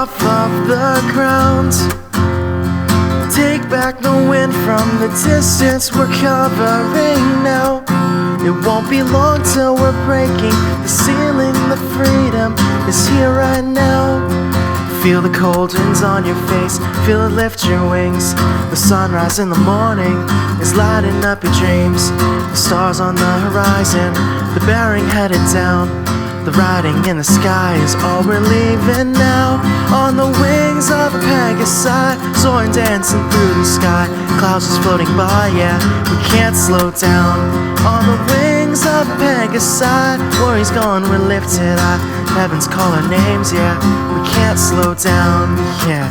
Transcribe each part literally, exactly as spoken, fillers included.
off of the ground. Take back the wind from the distance we're covering now. It won't be long till we're breaking the ceiling. The freedom is here right now. Feel the cold winds on your face, feel it lift your wings. The sunrise in the morning is lighting up your dreams. The stars on the horizon, the bearing headed down. The writing in the sky is all we're leaving now. On the wings of a Pegasus, soaring, dancing through the sky. Clouds just floating by, yeah, we can't slow down. On the wings of a Pegasus, worry's gone, we're lifted high. Heaven's call our names, yeah, we can't slow down, yeah.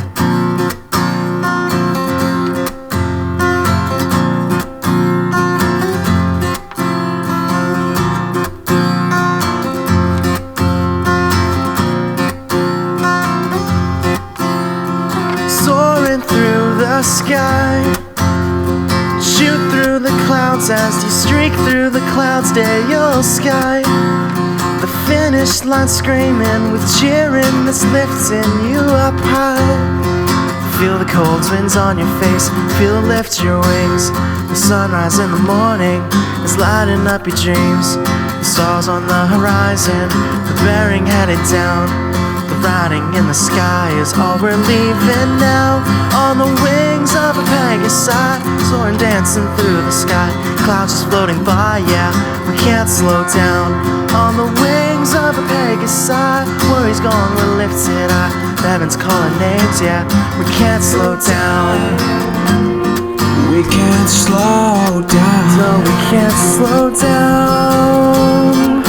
Soaring through the sky, shoot through the clouds as you streak through the clouds, Dale sky. The finish line screaming with cheering that's lifting you up high. Feel the cold winds on your face, feel it lift your wings. The sunrise in the morning is lighting up your dreams. The stars on the horizon, the bearing headed down. The writing in the sky is all we're leaving now. On the wings of a Pegasus, soaring, dancing through the sky. Clouds just floating by, yeah, we can't slow down. On the wings of a Pegasus, worry's gone, we're lifted high. Heaven's calling names, yeah, we can't slow down. We can't slow down. No, we can't slow down.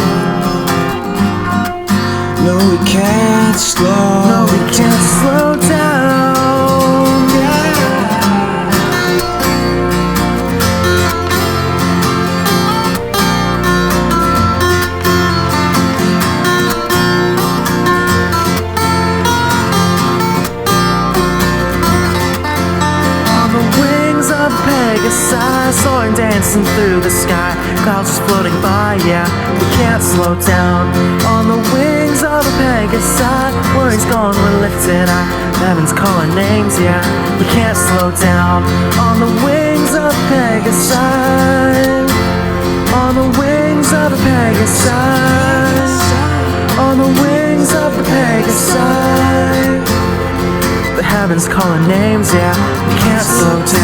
No, we can't slow. No, we can't slow down. Yeah. On the wings of Pegasus, soaring, dancing through the sky. Clouds just floating by, yeah, we can't slow down. On the wings of a Pegasus, worry's gone, we're lifted high. Heaven's calling names, yeah, we can't slow down. On the wings of Pegasus, on the wings of a Pegasus, on the wings of a Pegasus. The heavens calling names, yeah, we can't slow down.